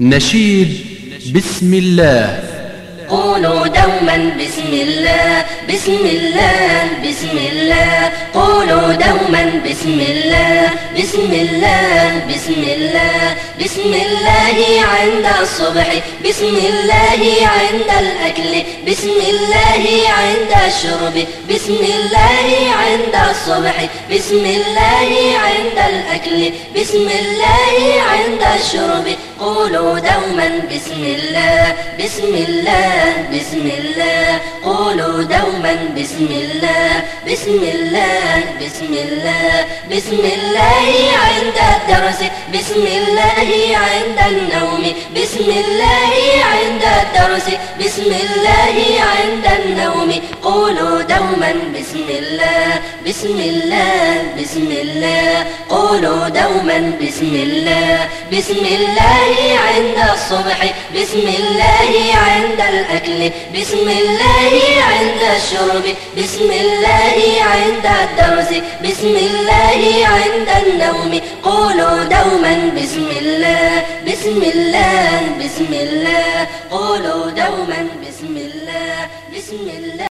نشيد بسم الله. قولوا دوما بسم الله بسم الله بسم الله. قولوا دوما بسم الله بسم الله بسم الله. بسم الله عند الصبح، بسم الله عند الأكل، بسم الله عند الشرب، بسم الله عند الصبح، بسم الله عند الأكل، بسم الله عند الشرب. قولوا دوما بسم الله بسم الله بسم الله. قولوا دوما بسم الله بسم الله بسم الله. بسم الله عند الدرس، بسم الله عند النوم، بسم الله عند الدرس، بسم الله عند النوم. قولوا دوما بسم الله بسم الله بسم الله. قولوا دوما بسم الله بسم الله عند الصبح، بسم الله عند الأكل، بسم الله عند الشرب، بسم الله عند الدرس، بسم الله عند النوم. قولوا دوما بسم الله بسم الله بسم الله. قولوا دوما بسم الله بسم الله.